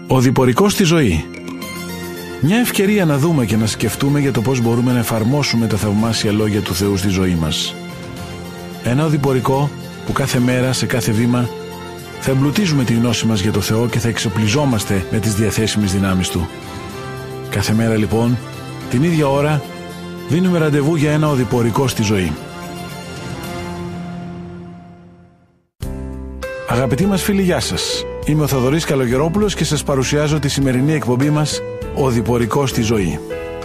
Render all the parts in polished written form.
Ο διπορικός στη ζωή. Μια ευκαιρία να δούμε και να σκεφτούμε για το πώς μπορούμε να εφαρμόσουμε τα θαυμάσια λόγια του Θεού στη ζωή μας. Ένα οδηπορικό που κάθε μέρα, σε κάθε βήμα, θα εμπλουτίζουμε τη γνώση μας για το Θεό και θα εξοπλιζόμαστε με τις διαθέσιμες δυνάμεις Του. Κάθε μέρα λοιπόν, την ίδια ώρα, δίνουμε ραντεβού για ένα οδηπορικό στη ζωή. Αγαπητοί μας φίλοι, γεια σας. Είμαι ο Θοδωρής Καλογερόπουλος και σας παρουσιάζω τη σημερινή εκπομπή μας «Οδηπορικός στη ζωή».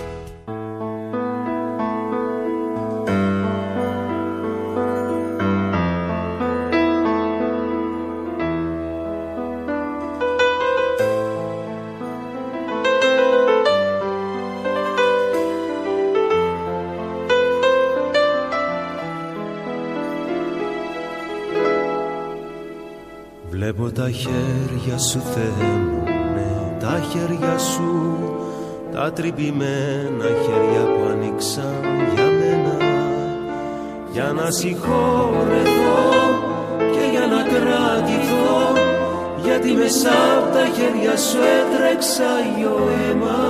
Βλέπω τα χέρια σου, Θεέ μου, ναι, τα χέρια σου, τα τρυπημένα χέρια που άνοιξαν για μένα, για να συγχωρεθώ και για να κρατηθώ, γιατί μέσα από τα χέρια σου έτρεξα γιο αίμα.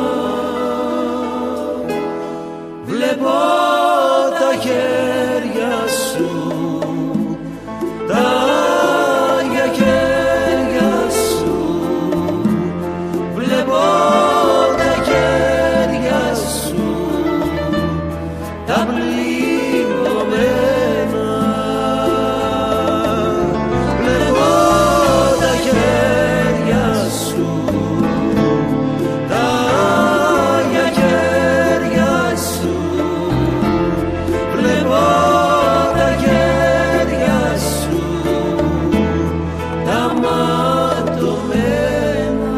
Βλέπω τα χέρια σου, τα χέρια σου, βλέπω τα χέρια σου, τα πληγωμένα. Βλέπω τα χέρια σου, τα χέρια σου, βλέπω τα χέρια σου, τα ματωμένα.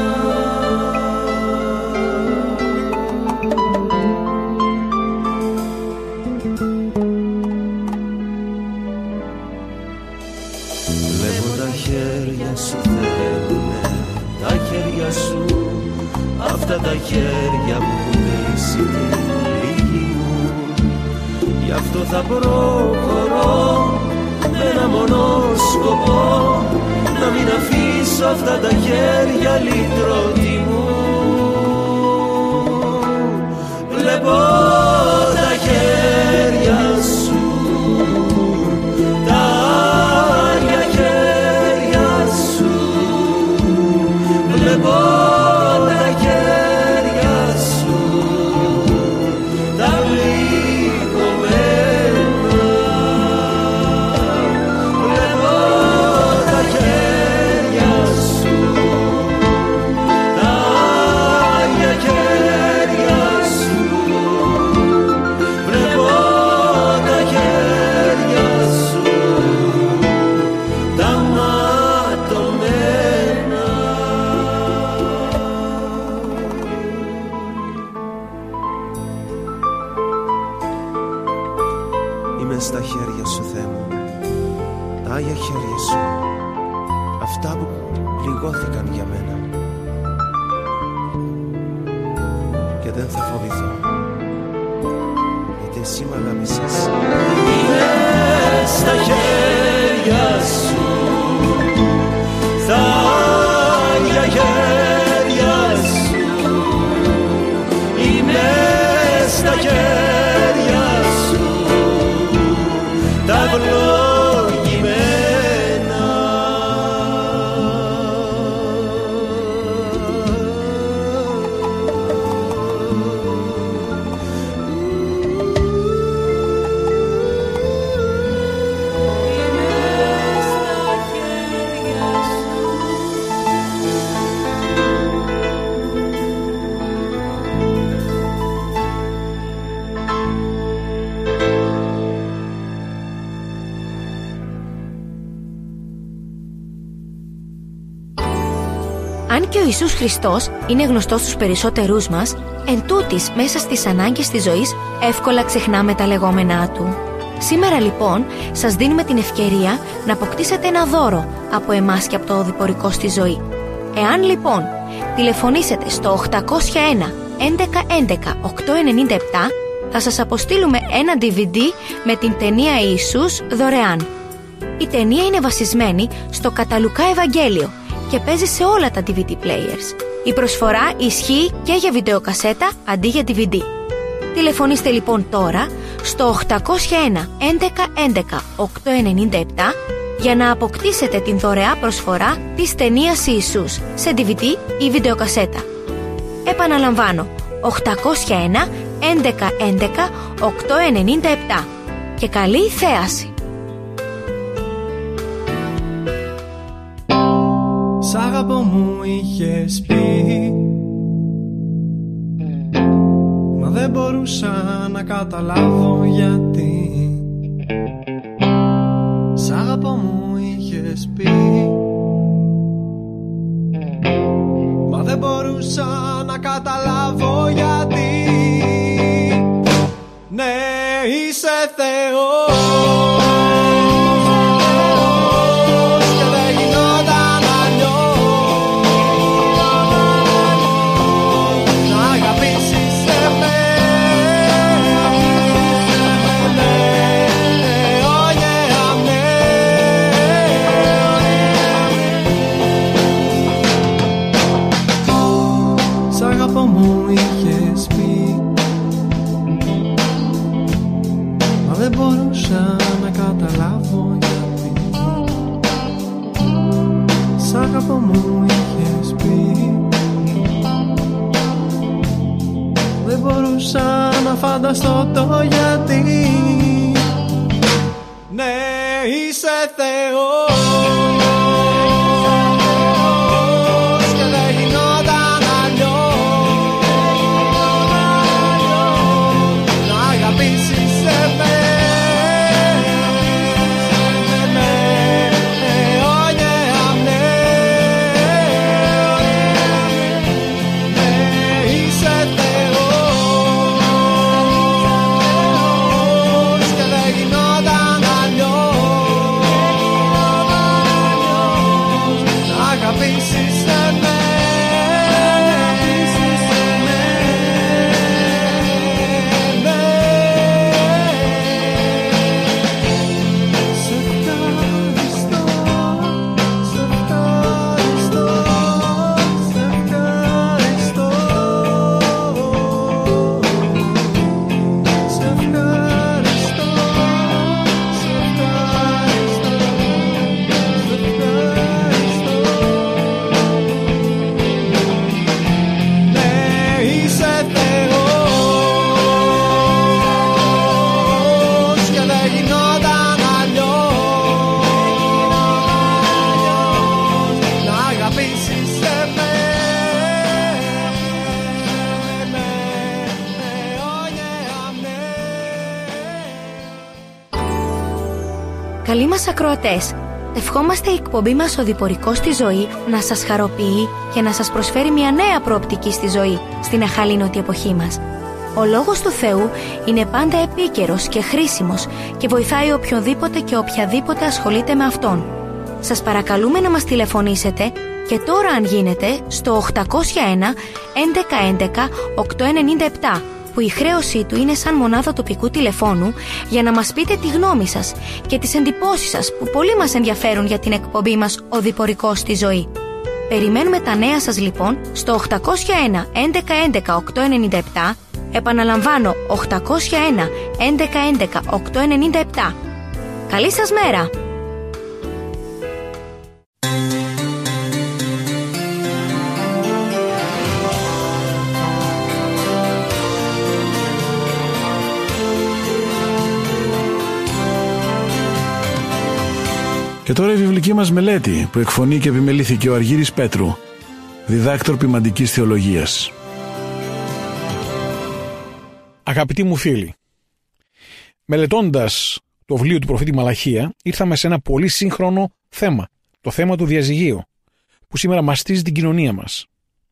Βλέπω τα χέρια σου, Θεέ μου, ναι, τα χέρια σου, αυτά τα χέρια που έχουν κλείσει τη λίγη μου. Γι' αυτό θα προχωρώ με ένα μονό σκοπό, να μην αφήσω αυτά τα χέρια λυτρωτή μου. Βλέπω τα χέρια σου, τα χέρια σου, βλέπω τα χέρια σου, τα πληγωμένα. Βλέπω τα χέρια σου, τα χέρια σου, βλέπω τα χέρια σου, τα ματωμένα. Είμαι στα χέρια σου, Θεέ μου, τα Άγια χέρια σου, αυτά που πληγώθηκαν για μένα, και δεν θα φοβηθώ, γιατί εσύ μ' αγάπησες. Είμαι στα χέρια σου, στα Άγια χέρια σου, είμαι στα χέρια σου, τα ευλογημένα. Αν και ο Ιησούς Χριστός είναι γνωστός στους περισσότερούς μας, εντούτοις μέσα στις ανάγκες της ζωής εύκολα ξεχνάμε τα λεγόμενά Του. Σήμερα λοιπόν σας δίνουμε την ευκαιρία να αποκτήσετε ένα δώρο από εμάς και από το οδηπορικό στη ζωή. Εάν λοιπόν τηλεφωνήσετε στο 801 11 11 897, θα σας αποστείλουμε ένα DVD με την ταινία Ιησούς δωρεάν. Η ταινία είναι βασισμένη στο κατά Λουκά Ευαγγέλιο και παίζει σε όλα τα DVD players. Η προσφορά ισχύει και για βιντεοκασέτα αντί για DVD. Τηλεφωνήστε λοιπόν τώρα στο 801 11 11 897 για να αποκτήσετε την δωρεά προσφορά της ταινίας Ιησούς σε DVD ή βιντεοκασέτα. Επαναλαμβάνω, 801 11 11 897 και καλή θέαση. Σ' αγαπώ μου είχες πει, μα δεν μπορούσα να καταλάβω γιατί. Σ' αγαπώ μου είχες πει, μα δεν μπορούσα να καταλάβω γιατί. Ναι, είσαι Θεός και δεν γινόταν αλλιώς να αγαπήσεις εμένα. Σ' αγαπώ μου είχες πει, μα δεν μπορούσα να καταλάβω γιατί. Σ' αγαπώ μου είχες πει, δεν μπορούσα να φανταστώ το γιατί. Ναι, είσαι Θεός και δεν γινόταν αλλιώς να αγαπήσεις εμένα. Καλοί μας ακροατές, ευχόμαστε η εκπομπή μας «Οδηπορικός στη ζωή» να σας χαροποιεί και να σας προσφέρει μια νέα προοπτική στη ζωή στην αχαλήνωτη εποχή μας. Ο Λόγος του Θεού είναι πάντα επίκαιρος και χρήσιμος και βοηθάει οποιονδήποτε και οποιαδήποτε ασχολείται με Αυτόν. Σας παρακαλούμε να μας τηλεφωνήσετε και τώρα αν γίνεται στο 801 11 11 897 που η χρέωσή του είναι σαν μονάδα τοπικού τηλεφώνου για να μας πείτε τη γνώμη σας και τις εντυπώσεις σας που πολύ μας ενδιαφέρουν για την εκπομπή μας «Οδηπορικός στη ζωή». Περιμένουμε τα νέα σας λοιπόν στο 801 11 11 897, επαναλαμβάνω 801 11 11 897. Καλή σας μέρα! Και τώρα η βιβλική μας μελέτη που εκφωνεί και επιμελήθηκε ο Αργύρης Πέτρου, διδάκτορ ποιμαντικής θεολογίας. Αγαπητοί μου φίλοι, μελετώντας το βιβλίο του προφήτη Μαλαχία, ήρθαμε σε ένα πολύ σύγχρονο θέμα, το θέμα του διαζυγίου, που σήμερα μαστίζει την κοινωνία μας.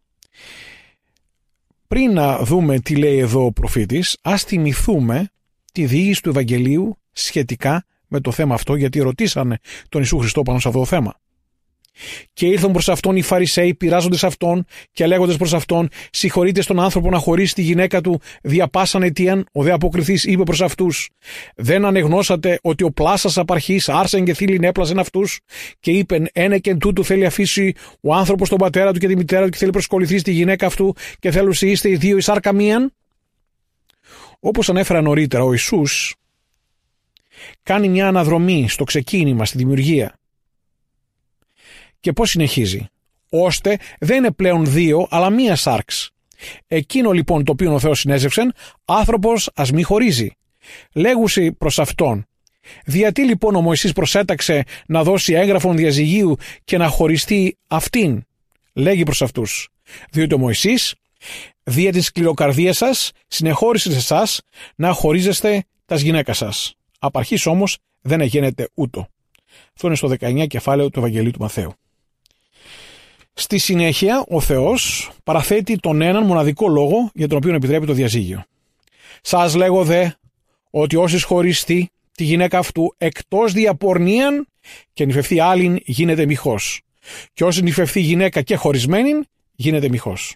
Πριν να δούμε τι λέει εδώ ο προφήτης, ας θυμηθούμε τη διήγηση του Ευαγγελίου σχετικά με το θέμα αυτό, γιατί ρωτήσανε τον Ιησού Χριστό πάνω σε αυτό το θέμα. Και ήρθαν προς αυτόν οι Φαρισαίοι, πειράζοντες αυτόν και λέγοντες προς αυτόν: συγχωρείτε στον άνθρωπο να χωρίσει τη γυναίκα του δια πάσαν αιτίαν. Ο δε αποκριθής είπε προς αυτούς: δεν ανεγνώσατε ότι ο πλάσας απαρχής άρσεν και θήλυν έπλασεν αυτούς? Και είπεν: ένεκεν τούτου θέλει αφήσει ο άνθρωπος τον πατέρα του και τη μητέρα του και θέλει προσκοληθεί στη γυναίκα αυτού και θέλουν είστε οι δύο εις σάρκα μίαν. Όπως ανέφερα νωρίτερα, ο Ιησούς κάνει μια αναδρομή στο ξεκίνημα, στη δημιουργία. Και πώς συνεχίζει? Ώστε δεν είναι πλέον δύο, αλλά μία σάρξ. Εκείνο λοιπόν το οποίο ο Θεός συνέζευσεν, άνθρωπος ας μη χωρίζει. Λέγουσι προς αυτόν: διατί λοιπόν ο Μωυσής προσέταξε να δώσει έγγραφον διαζυγίου και να χωριστεί αυτήν? Λέγει προς αυτούς: διότι ο Μωυσής δια την σκληροκαρδία σας συνεχώρησε σε εσάς να χωρίζεστε τας γυναίκας σας. Απ' αρχής όμως δεν εγένεται ούτω. Αυτό είναι στο 19 κεφάλαιο του Ευαγγελίου του Μαθαίου. Στη συνέχεια ο Θεός παραθέτει τον έναν μοναδικό λόγο για τον οποίο επιτρέπει το διαζύγιο. Σας λέγω δε ότι όσοι χωριστεί τη γυναίκα αυτού εκτός διαπορνίαν και νυφευθεί άλλην γίνεται μοιχός, και όσοι νυφευθεί γυναίκα και χωρισμένην γίνεται μοιχός.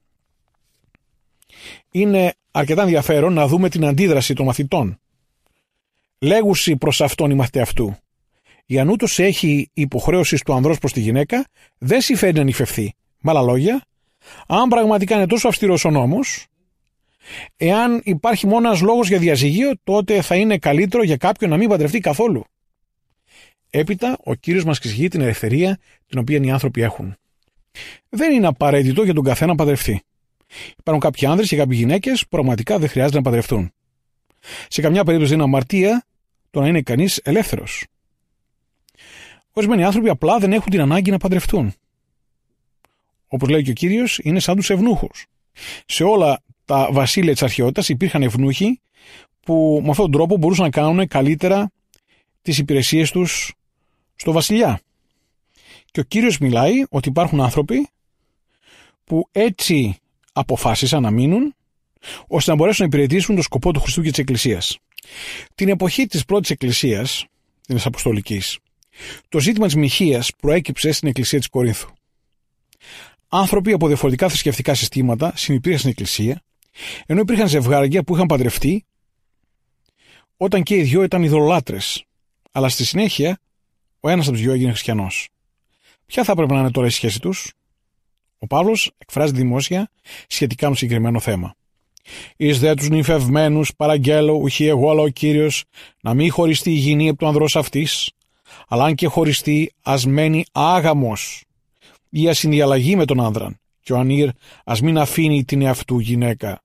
Είναι αρκετά ενδιαφέρον να δούμε την αντίδραση των μαθητών. Λέγουσι προς αυτόν οι μαθητές αυτού: για ούτως έχει υποχρέωση του ανδρός προς τη γυναίκα, δεν συμφέρει να νυφευθεί. Με άλλα λόγια, αν πραγματικά είναι τόσο αυστηρός ο νόμος, εάν υπάρχει μόνο ένας λόγος για διαζυγείο, τότε θα είναι καλύτερο για κάποιον να μην παντρευτεί καθόλου. Έπειτα, ο Κύριος μας εξηγεί την ελευθερία την οποία οι άνθρωποι έχουν. Δεν είναι απαραίτητο για τον καθένα να παντρευτεί. Υπάρχουν κάποιοι άνδρες και κάποιοι γυναίκες που πραγματικά δεν χρειάζεται να παντρευτούν. Σε καμιά περίπτωση είναι αμαρτία το να είναι κανείς ελεύθερος. Ορισμένοι άνθρωποι απλά δεν έχουν την ανάγκη να παντρευτούν. Όπως λέει και ο Κύριος, είναι σαν τους ευνούχους. Σε όλα τα βασίλεια της αρχαιότητας υπήρχαν ευνούχοι που με αυτόν τον τρόπο μπορούσαν να κάνουν καλύτερα τις υπηρεσίες τους στο βασιλιά. Και ο Κύριος μιλάει ότι υπάρχουν άνθρωποι που έτσι αποφάσισαν να μείνουν, ώστε να μπορέσουν να υπηρετήσουν τον σκοπό του Χριστού και της Εκκλησίας. Την εποχή της πρώτης Εκκλησίας, της Αποστολικής, το ζήτημα της μοιχείας προέκυψε στην Εκκλησία της Κορίνθου. Άνθρωποι από διαφορετικά θρησκευτικά συστήματα συνυπήρχαν στην Εκκλησία, ενώ υπήρχαν ζευγάρια που είχαν παντρευτεί όταν και οι δυο ήταν ειδωλολάτρες, αλλά στη συνέχεια ο ένας από τους δυο έγινε χριστιανός. Ποια θα έπρεπε να είναι τώρα η σχέση τους? Ο Παύλος εκφράζει δημόσια σχετικά με το συγκεκριμένο θέμα. Εις δε τους νυφευμένους παραγγέλλω, ουχή εγώ αλλά ο Κύριος, να μην χωριστεί η γυνή από του ανδρός αυτής, αλλά αν και χωριστεί, ας μένει άγαμος ή ας συνδιαλλαγεί με τον άνδραν, και ο ανήρ ας μην αφήνει την εαυτού γυναίκα.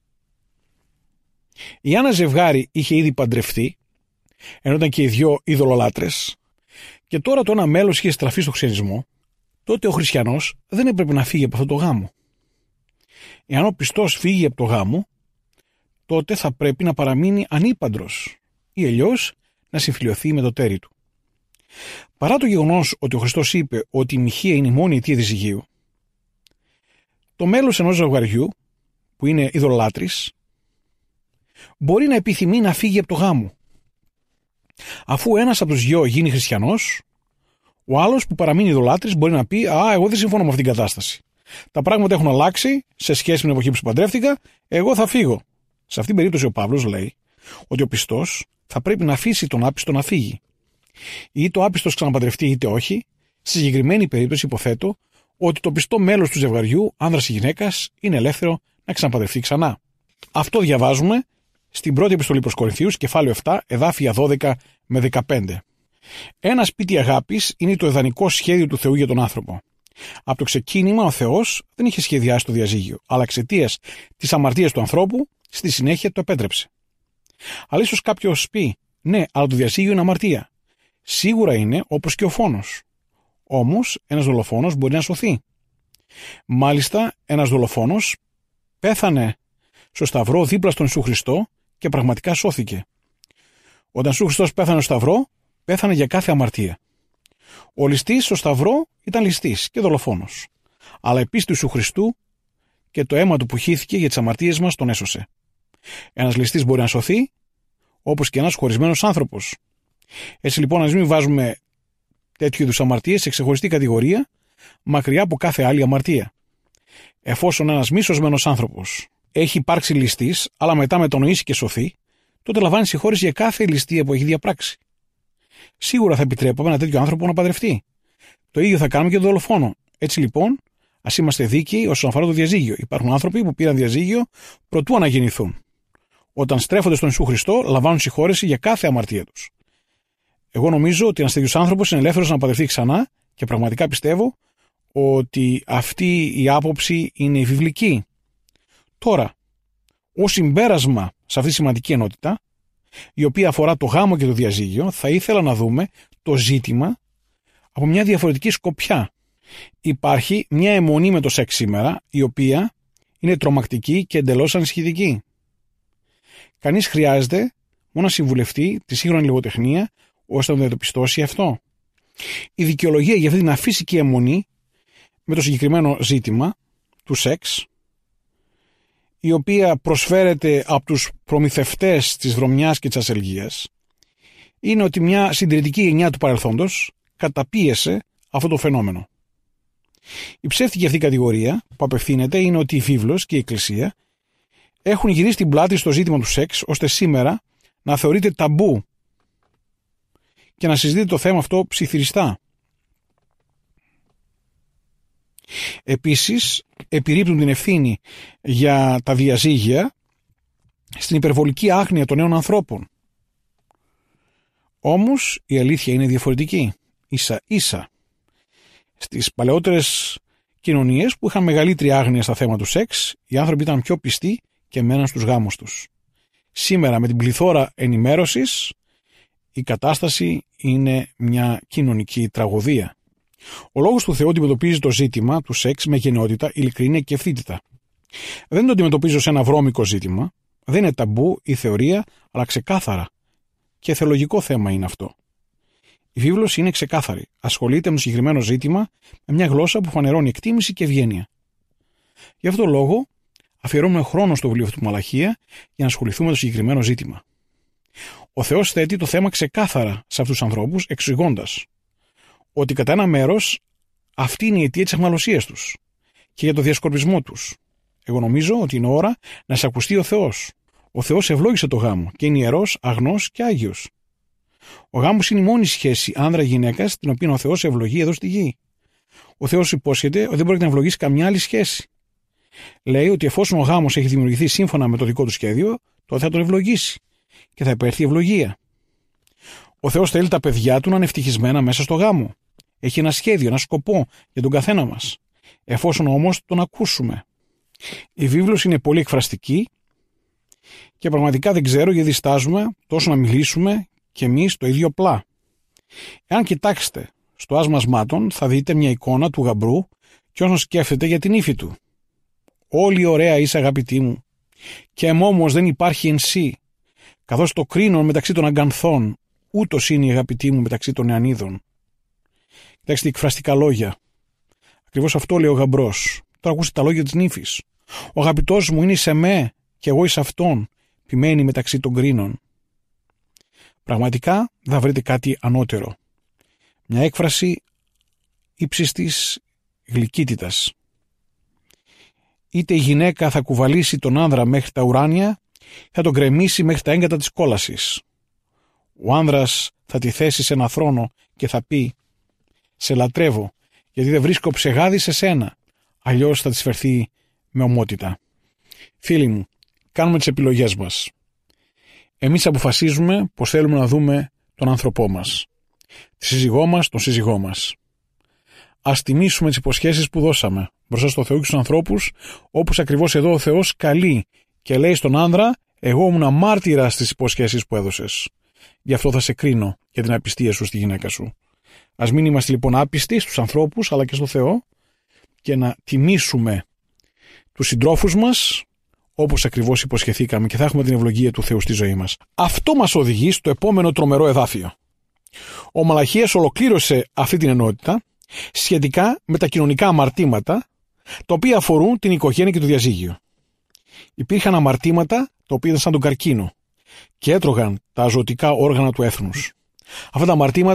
Η ένα ζευγάρι είχε ήδη παντρευτεί, ενώ ήταν και οι δυο ειδωλολάτρες, και τώρα το ένα μέλος είχε στραφεί στο χριστιανισμό, τότε ο χριστιανός δεν έπρεπε να φύγει από αυτό το γάμο. Εάν ο πιστός φύγει από το γάμο, τότε θα πρέπει να παραμείνει ανήπαντρος ή αλλιώς να συμφιλιωθεί με το τέρι του. Παρά το γεγονός ότι ο Χριστός είπε ότι η μοιχεία είναι η μόνη αιτία διαζυγίου, το μέλος ενός ζευγαριού, που είναι ειδωλολάτρης, μπορεί να επιθυμεί να φύγει από το γάμο. Αφού ένας από τους δυο γίνει χριστιανός, ο άλλος που παραμείνει ειδωλάτρης μπορεί να πει: «Α, εγώ δεν συμφωνώ με αυτήν την κατάσταση. Τα πράγματα έχουν αλλάξει σε σχέση με την εποχή που παντρεύτηκα, εγώ θα φύγω». Σε αυτήν την περίπτωση ο Παύλος λέει ότι ο πιστός θα πρέπει να αφήσει τον άπιστο να φύγει. Είτε ο άπιστος ξαναπαντρευτεί είτε όχι, στη συγκεκριμένη περίπτωση υποθέτω ότι το πιστό μέλος του ζευγαριού, άνδρας ή γυναίκας, είναι ελεύθερο να ξαναπαντρευτεί ξανά. Αυτό διαβάζουμε στην πρώτη επιστολή προς Κορινθίους, κεφάλαιο 7, εδάφια 12 με 15. Ένα σπίτι αγάπης είναι το ιδανικό σχέδιο του Θεού για τον άνθρωπο. Από το ξεκίνημα ο Θεός δεν είχε σχεδιάσει το διαζύγιο, αλλά εξαιτίας της αμαρτίας του ανθρώπου, στη συνέχεια το επέτρεψε. Αλλά ίσως κάποιος πει: ναι, αλλά το διαζύγιο είναι αμαρτία. Σίγουρα είναι, όπως και ο φόνος. Όμως, ένας δολοφόνος μπορεί να σωθεί. Μάλιστα, ένας δολοφόνος πέθανε στο σταυρό δίπλα στον Ιησού Χριστό και πραγματικά σώθηκε. Όταν ο Ιησούς Χριστός πέθανε στο σταυρό, πέθανε για κάθε αμαρτία. Ο ληστής στο σταυρό ήταν ληστής και δολοφόνος. Αλλά η πίστη του Ιησού Χριστού και το αίμα του που χύθηκε για τις αμαρτίες μας τον έσωσε. Ένας ληστής μπορεί να σωθεί, όπως και ένας χωρισμένος άνθρωπος. Έτσι λοιπόν, ας μην βάζουμε τέτοιου είδους αμαρτίες σε ξεχωριστή κατηγορία, μακριά από κάθε άλλη αμαρτία. Εφόσον ένας μη σωσμένος άνθρωπος έχει υπάρξει ληστής, αλλά μετά μετανοήσει και σωθεί, τότε λαμβάνει συγχώρεση για κάθε ληστεία που έχει διαπράξει. Σίγουρα θα επιτρέπαμε ένα τέτοιο άνθρωπο να παντρευτεί. Το ίδιο θα κάνουμε και τον δολοφόνο. Έτσι λοιπόν, ας είμαστε δίκαιοι όσον αφορά το διαζύγιο. Υπάρχουν άνθρωποι που πήραν διαζύγιο προτού αναγεννηθούν. Όταν στρέφονται στον Ιησού Χριστό, λαμβάνουν συγχώρεση για κάθε αμαρτία τους. Εγώ νομίζω ότι ένας τέτοιος άνθρωπος είναι ελεύθερος να παντρευτεί ξανά και πραγματικά πιστεύω ότι αυτή η άποψη είναι η βιβλική. Τώρα, ως συμπέρασμα σε αυτή τη σημαντική ενότητα, η οποία αφορά το γάμο και το διαζύγιο, θα ήθελα να δούμε το ζήτημα από μια διαφορετική σκοπιά. Υπάρχει μια αιμονή με το σεξ σήμερα, η οποία είναι τρομακτική και εντελώς ανησυχητική. Κανείς χρειάζεται μόνο να συμβουλευτεί τη σύγχρονη λογοτεχνία ώστε να το διαπιστώσει αυτό. Η δικαιολογία για αυτή την αφύσικη αιμονή με το συγκεκριμένο ζήτημα του σεξ, η οποία προσφέρεται από τους προμηθευτές της βρωμιάς και της ασελγίας, είναι ότι μια συντηρητική γενιά του παρελθόντος καταπίεσε αυτό το φαινόμενο. Η ψεύτικη αυτή κατηγορία που απευθύνεται είναι ότι η βίβλος και η Εκκλησία έχουν γυρίσει την πλάτη στο ζήτημα του σεξ, ώστε σήμερα να θεωρείται ταμπού και να συζητείται το θέμα αυτό ψιθυριστά. Επίσης, επιρρύπτουν την ευθύνη για τα διαζύγια στην υπερβολική άγνοια των νέων ανθρώπων. Όμως, η αλήθεια είναι διαφορετική. Ίσα-ίσα. Στις παλαιότερες κοινωνίες που είχαν μεγαλύτερη άγνοια στα θέματα του σεξ, οι άνθρωποι ήταν πιο πιστοί και μέναν στους γάμους τους. Σήμερα, με την πληθώρα ενημέρωσης, η κατάσταση είναι μια κοινωνική τραγωδία. Ο λόγος του Θεού αντιμετωπίζει το ζήτημα του σεξ με γενναιότητα, ειλικρίνεια και ευθύτητα. Δεν το αντιμετωπίζει ως ένα βρώμικο ζήτημα, δεν είναι ταμπού ή θεωρία, αλλά ξεκάθαρα. Και θεολογικό θέμα είναι αυτό. Η βίβλος είναι ξεκάθαρη. Ασχολείται με το συγκεκριμένο ζήτημα με μια γλώσσα που φανερώνει εκτίμηση και ευγένεια. Γι' αυτόν τον λόγο, αφιερώνουμε χρόνο στο βιβλίο του Μαλαχία για να ασχοληθούμε με το συγκεκριμένο ζήτημα. Ο Θεός θέτει το θέμα ξεκάθαρα σε αυτούς τους ανθρώπους, εξηγώντας ότι κατά ένα μέρος αυτή είναι η αιτία της αιχμαλωσίας τους και για το διασκορπισμό τους. Εγώ νομίζω ότι είναι ώρα να εισακουστεί ο Θεός. Ο Θεός ευλόγησε το γάμο και είναι ιερός, αγνός και άγιος. Ο γάμος είναι η μόνη σχέση άνδρα-γυναίκας την οποία ο Θεός ευλογεί εδώ στη γη. Ο Θεός υπόσχεται ότι δεν μπορεί να ευλογήσει καμιά άλλη σχέση. Λέει ότι εφόσον ο γάμος έχει δημιουργηθεί σύμφωνα με το δικό του σχέδιο, τότε θα τον ευλογήσει και θα υπέρθει ευλογία. Ο Θεός θέλει τα παιδιά του να είναι ευτυχισμένα μέσα στο γάμο. Έχει ένα σχέδιο, ένα σκοπό για τον καθένα μας. Εφόσον όμως τον ακούσουμε. Η βίβλος είναι πολύ εκφραστική και πραγματικά δεν ξέρω γιατί διστάζουμε τόσο να μιλήσουμε και εμείς το ίδιο πλά. Εάν κοιτάξετε στο άσμα σμάτων, θα δείτε μια εικόνα του γαμπρού και όσον σκέφτεται για την ύφη του. Όλη ωραία είσαι αγαπητή μου, και όμως δεν υπάρχει εν σύ, καθώς το κρίνον μεταξύ των αγκανθών, ούτως είναι η αγαπητή μου μεταξύ των νεανίδων. Κοιτάξτε εκφραστικά λόγια. Ακριβώς αυτό λέει ο γαμπρός. Τώρα ακούστε τα λόγια της νύφης. Ο αγαπητός μου είναι σε με και εγώ εις αυτόν, ποιμένη μεταξύ των κρίνων. Πραγματικά θα βρείτε κάτι ανώτερο. Μια έκφραση ύψης της γλυκύτητας. Είτε η γυναίκα θα κουβαλήσει τον άνδρα μέχρι τα ουράνια, θα τον κρεμίσει μέχρι τα έγκατα της κόλασης. Ο άνδρας θα τη θέσει σε ένα θρόνο και θα πει «Σε λατρεύω, γιατί δεν βρίσκω ψεγάδι σε σένα», αλλιώς θα της φερθεί με ομότητα. Φίλοι μου, κάνουμε τις επιλογές μας. Εμείς αποφασίζουμε πως θέλουμε να δούμε τον άνθρωπό μας, τη σύζυγό μας, τον σύζυγό μας. Ας τιμήσουμε τις υποσχέσεις που δώσαμε μπροστά στο Θεό και στους ανθρώπους, όπως ακριβώς εδώ ο Θεός καλεί και λέει στον άνδρα «Εγώ ήμουν μάρτυρας στις υποσχέσεις που έδωσες. Γι' αυτό θα σε κρίνω για την απιστία σου στη γυναίκα σου». Ας μην είμαστε λοιπόν άπιστοι στους ανθρώπους αλλά και στο Θεό και να τιμήσουμε τους συντρόφους μας όπως ακριβώς υποσχεθήκαμε και θα έχουμε την ευλογία του Θεού στη ζωή μας. Αυτό μας οδηγεί στο επόμενο τρομερό εδάφιο. Ο Μαλαχίας ολοκλήρωσε αυτή την ενότητα σχετικά με τα κοινωνικά αμαρτήματα τα οποία αφορούν την οικογένεια και το διαζύγιο. Υπήρχαν αμαρτήματα τα οποία ήταν σαν τον καρκίνο και έτρωγαν τα ζωτικά όργανα του έθνους. Αυτά τα αμαρτήματα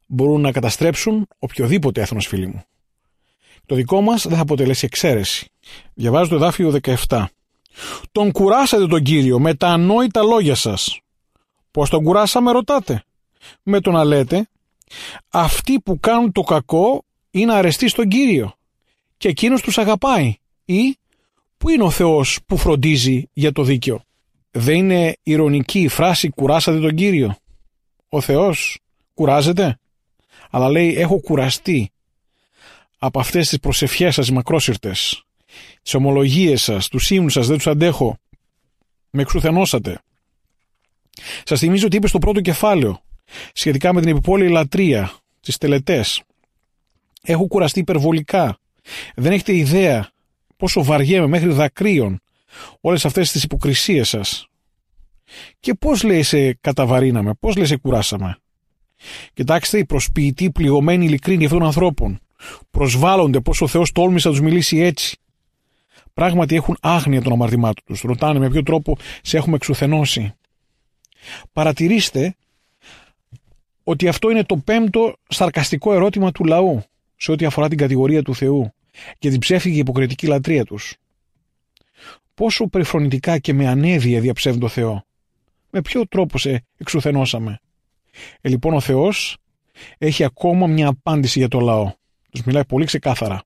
μπορούν να καταστρέψουν οποιοδήποτε έθνος, φίλοι μου. Το δικό μας δεν θα αποτελέσει εξαίρεση. Διαβάζω το εδάφιο 17. Τον κουράσατε τον Κύριο με τα ανόητα λόγια σας. Πώς τον κουράσαμε, ρωτάτε? Με το να λέτε, αυτοί που κάνουν το κακό είναι αρεστοί στον Κύριο και εκείνος τους αγαπάει. Ή, πού είναι ο Θεός που φροντίζει για το δίκαιο? Δεν είναι ειρωνική η φράση «κουράσατε τον Κύριο»? Ο Θεός κουράζεται, αλλά λέει «έχω κουραστεί από αυτές τις προσευχές σας μακρόσυρτες, τις ομολογίες σας, τους ύμνους σας, δεν τους αντέχω, με εξουθενώσατε». Σας θυμίζω ότι είπε στο πρώτο κεφάλαιο σχετικά με την επιπόλαιη λατρεία, τις τελετές. Έχω κουραστεί υπερβολικά. Δεν έχετε ιδέα πόσο βαριέμαι μέχρι δακρύων όλες αυτές τις υποκρισίες σας. Και πώς λέει σε καταβαρύναμε, πώς λέει σε κουράσαμε? Κοιτάξτε, οι προσποιητοί πληγωμένοι ειλικρίνοι αυτών των ανθρώπων προσβάλλονται πως ο Θεός τόλμησε να τους μιλήσει έτσι. Πράγματι έχουν άγνοια των αμαρτημάτων τους. Ρωτάνε με ποιο τρόπο σε έχουμε εξουθενώσει. Παρατηρήστε ότι αυτό είναι το 5ο σαρκαστικό ερώτημα του λαού σε ό,τι αφορά την κατηγορία του Θεού και την ψεύτικη υποκριτική λατρεία τους. Πόσο περιφρονητικά και με ανέδεια διαψεύδουν το Θεό. Με ποιο τρόπο σε εξουθενώσαμε? Λοιπόν, ο Θεός έχει ακόμα μια απάντηση για το λαό. Τους μιλάει πολύ ξεκάθαρα.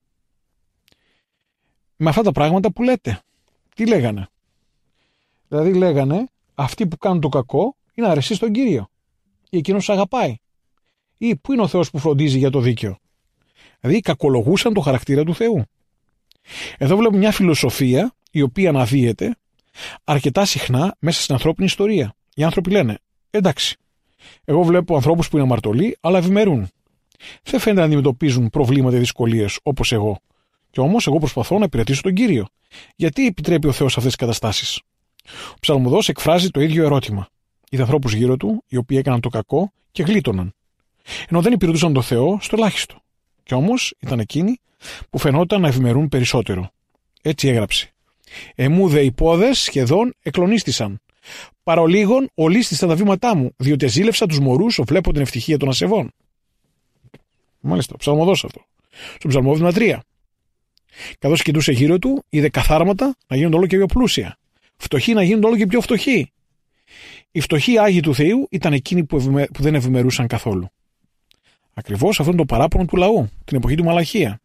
Με αυτά τα πράγματα που λέτε. Τι λέγανε? Δηλαδή λέγανε, αυτοί που κάνουν το κακό είναι αρεστοί στον Κύριο ή εκείνος τους αγαπάει. Ή πού είναι ο Θεός που φροντίζει για το δίκαιο? Δηλαδή κακολογούσαν το χαρακτήρα του Θεού. Εδώ βλέπουμε μια φιλοσοφία η οποία αναδύεται αρκετά συχνά μέσα στην ανθρώπινη ιστορία. Οι άνθρωποι λένε, εντάξει, εγώ βλέπω ανθρώπους που είναι αμαρτωλοί αλλά ευημερούν. Δεν φαίνεται να αντιμετωπίζουν προβλήματα ή δυσκολίες όπως εγώ. Και όμως εγώ προσπαθώ να υπηρετήσω τον Κύριο. Γιατί επιτρέπει ο Θεός αυτές τις καταστάσεις? Ο Ψαλμοδός εκφράζει το ίδιο ερώτημα. Είδε ανθρώπους γύρω του οι οποίοι έκαναν το κακό και γλίτωναν. Ενώ δεν υπηρετούσαν τον Θεό στο ελάχιστο. Και όμως ήταν εκείνοι που φαινόταν να ευημερούν περισσότερο. Έτσι έγραψε. Εμού δε οι πόδες σχεδόν εκλονίστησαν. Παρολίγων ολίσθησαν τα βήματά μου, διότι ζήλευσα τους μωρούς βλέπω την ευτυχία των ασεβών. Μάλιστα, Ψαλμοδός αυτό. Στον Ψαλμό 3. Καθώς κοιτούσε γύρω του, είδε καθάρματα να γίνονται όλο και πιο πλούσια. Φτωχοί να γίνονται όλο και πιο φτωχοί. Οι φτωχοί άγιοι του Θεού ήταν εκείνοι που δεν ευημερούσαν καθόλου. Ακριβώς αυτό είναι το παράπονο του λαού, την εποχή του Μαλαχία.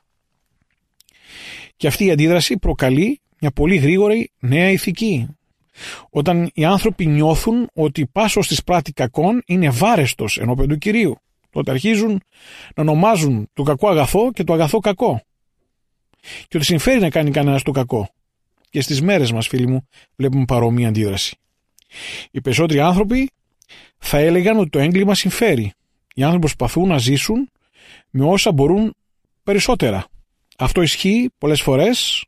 Και αυτή η αντίδραση προκαλεί μια πολύ γρήγορη νέα ηθική. Όταν οι άνθρωποι νιώθουν ότι πάσος της πράτη κακών είναι βάρεστος ενώπιον του Κυρίου, τότε αρχίζουν να ονομάζουν το κακό αγαθό και το αγαθό κακό. Και ότι συμφέρει να κάνει κανένας το κακό. Και στις μέρες μας, φίλοι μου, βλέπουμε παρόμοια αντίδραση. Οι περισσότεροι άνθρωποι θα έλεγαν ότι το έγκλημα συμφέρει. Οι άνθρωποι προσπαθούν να ζήσουν με όσα μπορούν περισσότερα. Αυτό ισχύει πολλές φορές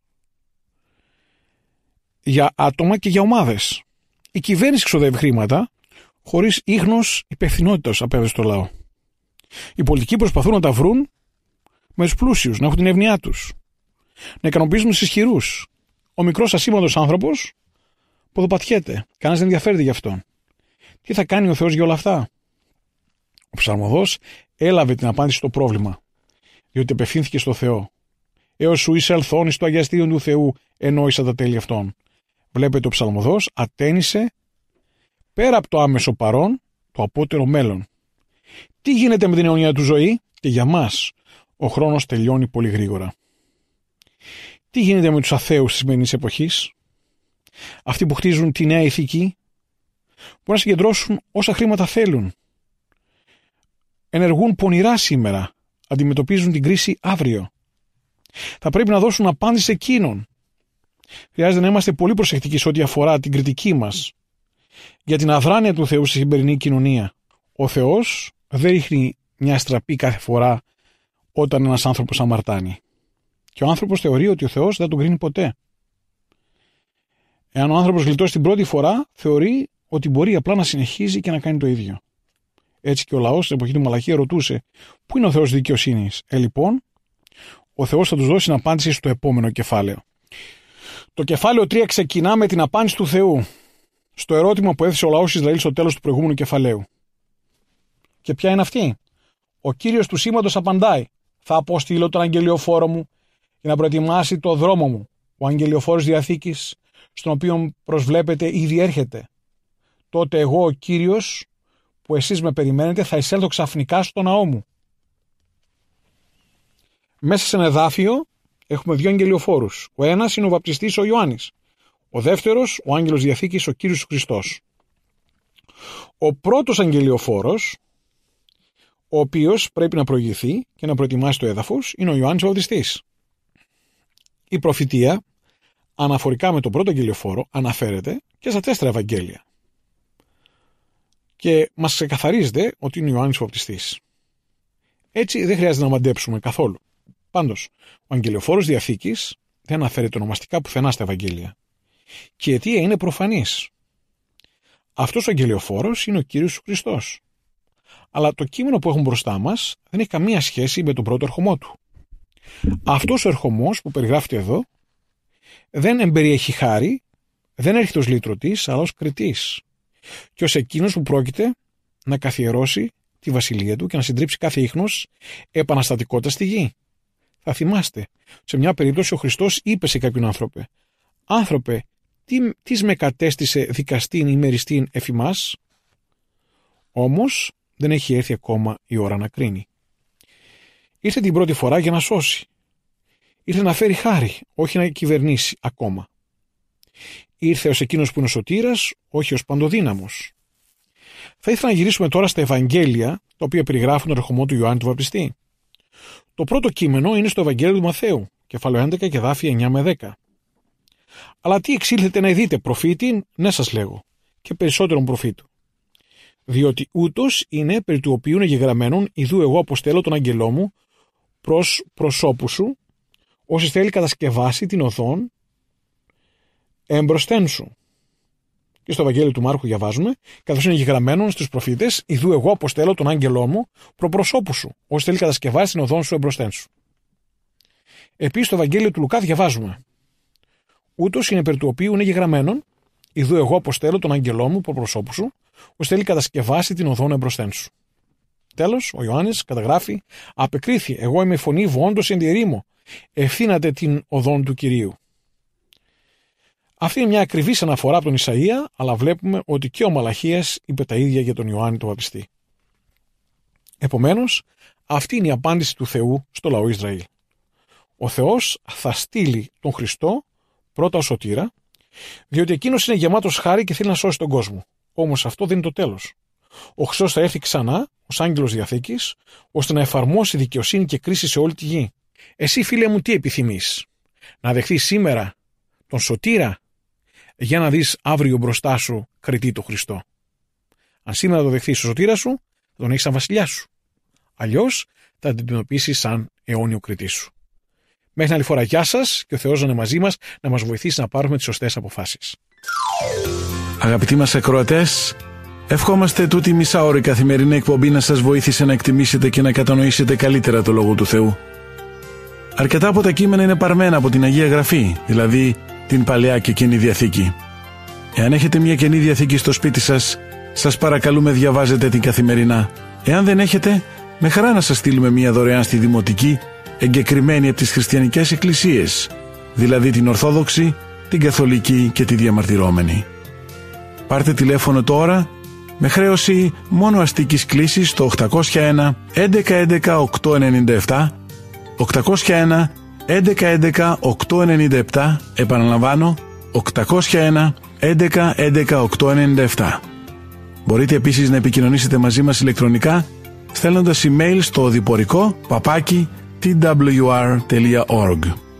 για άτομα και για ομάδες. Η κυβέρνηση ξοδεύει χρήματα χωρίς ίχνος υπευθυνότητας απέναντι στο λαό. Οι πολιτικοί προσπαθούν να τα βρουν με τους πλούσιους, να έχουν την εύνοιά τους, να ικανοποιήσουν τους ισχυρούς. Ο μικρός ασήμαντος άνθρωπος ποδοπατιέται. Κανένας δεν ενδιαφέρεται γι' αυτόν. Τι θα κάνει ο Θεός για όλα αυτά? Ο Ψαλμοδός έλαβε την απάντηση στο πρόβλημα, διότι απευθύνθηκε στο Θεό. Έως σου εισελθών εις το αγιαστήριο του Θεού ενόησα τα τέλη αυτών. Βλέπετε, ο Ψαλμοδός ατένισε πέρα από το άμεσο παρόν το απότερο μέλλον. Τι γίνεται με την αιωνία του ζωή? Και για μας ο χρόνος τελειώνει πολύ γρήγορα. Τι γίνεται με τους αθέους της σημερινής εποχής? Αυτοί που χτίζουν τη νέα ηθική μπορούν να συγκεντρώσουν όσα χρήματα θέλουν. Ενεργούν πονηρά σήμερα. Αντιμετωπίζουν την κρίση αύριο. Θα πρέπει να δώσουν απάντηση εκείνων. Χρειάζεται να είμαστε πολύ προσεκτικοί σε ό,τι αφορά την κριτική μας για την αδράνεια του Θεού στη σημερινή κοινωνία. Ο Θεός δεν ρίχνει μια στραπή κάθε φορά όταν ένας άνθρωπος αμαρτάνει. Και ο άνθρωπος θεωρεί ότι ο Θεός δεν τον κρίνει ποτέ. Εάν ο άνθρωπος γλιτώσει την πρώτη φορά, θεωρεί ότι μπορεί απλά να συνεχίζει και να κάνει το ίδιο. Έτσι και ο λαός στην εποχή του Μαλαχία ρωτούσε, πού είναι ο Θεός δικαιοσύνης? Λοιπόν, ο Θεός θα τους δώσει την απάντηση στο επόμενο κεφάλαιο. Το κεφάλαιο 3 ξεκινά με την απάντηση του Θεού στο ερώτημα που έθεσε ο λαός Ισραήλ στο τέλος του προηγούμενου κεφαλαίου. Και ποια είναι αυτή? Ο Κύριος του σήματος απαντάει: θα αποστείλω τον αγγελιοφόρο μου για να προετοιμάσει το δρόμο μου. Ο αγγελιοφόρος Διαθήκης, στον οποίο προσβλέπετε, ήδη έρχεται. Τότε εγώ, ο Κύριος, που εσείς με περιμένετε, θα εισέλθω ξαφνικά στο ναό μου. Μέσα σε ένα εδάφιο έχουμε δύο αγγελιοφόρους. Ο ένας είναι ο βαπτιστής ο Ιωάννης. Ο δεύτερος, ο άγγελος Διαθήκης, ο Κύριος Χριστός. Ο πρώτος αγγελιοφόρος, ο οποίος πρέπει να προηγηθεί και να προετοιμάσει το έδαφος, είναι ο Ιωάννης ο Βαπτιστής. Η προφητεία, αναφορικά με τον πρώτο αγγελιοφόρο, αναφέρεται και στα 4 Ευαγγέλια. Και μας ξεκαθαρίζεται ότι είναι ο Ιωάννης ο Βαπτιστής. Έτσι δεν χρειάζεται να μαντέψουμε καθόλου. Πάντως, ο αγγελιοφόρος Διαθήκης δεν αναφέρεται ονομαστικά πουθενά στα Ευαγγέλια. Και η αιτία είναι προφανής. Αυτός ο αγγελιοφόρος είναι ο Κύριος Χριστός. Αλλά το κείμενο που έχουμε μπροστά μας δεν έχει καμία σχέση με τον πρώτο ερχομό του. Αυτός ο ερχομός που περιγράφεται εδώ δεν εμπεριέχει χάρη, δεν έρχεται ως λύτρωτης, αλλά ως κριτής. Και ως εκείνος που πρόκειται να καθιερώσει τη βασιλεία του και να συντρίψει κάθε ίχνος επαναστατικότητα στη γη. Θα θυμάστε, σε μια περίπτωση ο Χριστός είπε σε κάποιον άνθρωπο: «Άνθρωπε, τι με κατέστησε δικαστήν ημεριστήν εφ' ημάς?» Όμως δεν έχει έρθει ακόμα η ώρα να κρίνει. Ήρθε την πρώτη φορά για να σώσει. Ήρθε να φέρει χάρη, όχι να κυβερνήσει ακόμα. Ήρθε ως εκείνος που είναι ο σωτήρας, όχι ως παντοδύναμος. Θα ήθελα να γυρίσουμε τώρα στα Ευαγγέλια, τα οποία περιγράφουν τον ερχομό του Ιωάννη του Βαπτιστή. Το πρώτο κείμενο είναι στο Ευαγγέλιο του Μαθαίου, κεφάλαιο 11 και εδάφια 9 με 10. Αλλά τι εξήλθετε να δείτε, προφήτην, ναι σας λέγω, και περισσότερον προφήτου. Διότι ούτως είναι περί του οποίου είναι γεγραμμένον, ιδού εγώ αποστέλω τον αγγελό μου προς προσώπου σου, όσοι θέλει κατασκευάσει την οδόν εμπροσθέν σου. Και στο Ευαγγέλιο του Μάρκου διαβάζουμε, καθώς είναι γεγραμμένον στους προφήτες, ιδού εγώ αποστέλω τον άγγελό μου προ προσώπου σου, όσοι θέλει κατασκευάσει την οδόν σου εμπροσθέν σου. Επίσης στο Ευαγγέλιο του Λουκά διαβάζουμε, ούτως είναι περί του οποίου είναι γεγραμμένον, ιδού εγώ αποστέλω τον άγγελό μου προ προσώπου σου, όσοι θέλει κατασκευάσει την οδόν εμπροσθέν σου. Τέλος, ο Ιωάννης καταγράφει, απεκρίθη, εγώ είμαι φωνή βοόντος εν τη ερήμο, ευθύνατε την οδόν του Κυρίου. Αυτή είναι μια ακριβής αναφορά από τον Ισαΐα, αλλά βλέπουμε ότι και ο Μαλαχίας είπε τα ίδια για τον Ιωάννη τον Βαπτιστή. Επομένως, αυτή είναι η απάντηση του Θεού στο λαό Ισραήλ. Ο Θεός θα στείλει τον Χριστό πρώτα ως σωτήρα, διότι εκείνος είναι γεμάτος χάρη και θέλει να σώσει τον κόσμο. Όμως αυτό δεν είναι το τέλος. Ο Χριστός θα έρθει ξανά ως άγγελος Διαθήκης, ώστε να εφαρμόσει δικαιοσύνη και κρίση σε όλη τη γη. Εσύ, φίλε μου, τι επιθυμείς? Να δεχθείς σήμερα τον σωτήρα, για να δεις αύριο μπροστά σου κριτή το Χριστό? Αν σήμερα το δεχθείς ο σωτήρας σου, θα τον έχεις σαν βασιλιά σου. Αλλιώς θα την αντιμετωπίσεις σαν αιώνιο κριτή σου. Μέχρι άλλη φορά, γεια σας, και ο Θεός να είναι μαζί μας, να μας βοηθήσει να πάρουμε τις σωστές αποφάσεις. Αγαπητοί μας ακροατές, ευχόμαστε τούτη η μισάωρη καθημερινή εκπομπή να σας βοήθησε να εκτιμήσετε και να κατανοήσετε καλύτερα το Λόγο του Θεού. Αρκετά από τα κείμενα είναι παρμένα από την Αγία Γραφή, δηλαδή την Παλαιά και Καινή Διαθήκη. Εάν έχετε μια Καινή Διαθήκη στο σπίτι σας, σας παρακαλούμε διαβάζετε την καθημερινά. Εάν δεν έχετε, με χαρά να σας στείλουμε μια δωρεάν στη Δημοτική, εγκεκριμένη από τις χριστιανικές εκκλησίες, δηλαδή την Ορθόδοξη, την Καθολική και τη Διαμαρτυρόμενη. Πάρτε τηλέφωνο τώρα με χρέωση μόνο αστικής κλήσης στο 801 1111 897, 801 1111 897, επαναλαμβάνω 801 1111 897. Μπορείτε επίσης να επικοινωνήσετε μαζί μας ηλεκτρονικά στέλνοντας email στο οδηπορικό @twr.org.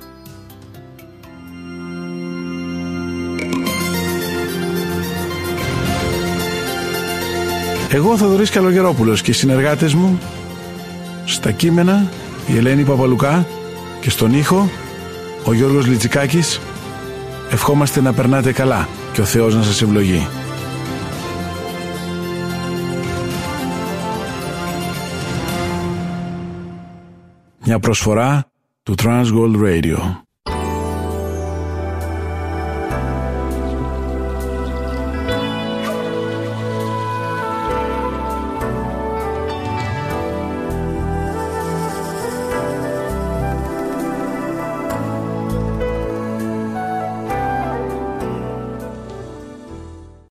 Εγώ ο Θοδωρής Καλογερόπουλος και οι συνεργάτες μου στα κείμενα η Ελένη Παπαλουκά και στον ήχο ο Γιώργος Λιτσικάκης, ευχόμαστε να περνάτε καλά και ο Θεός να σας ευλογεί. Μια προσφορά του Transworld Radio.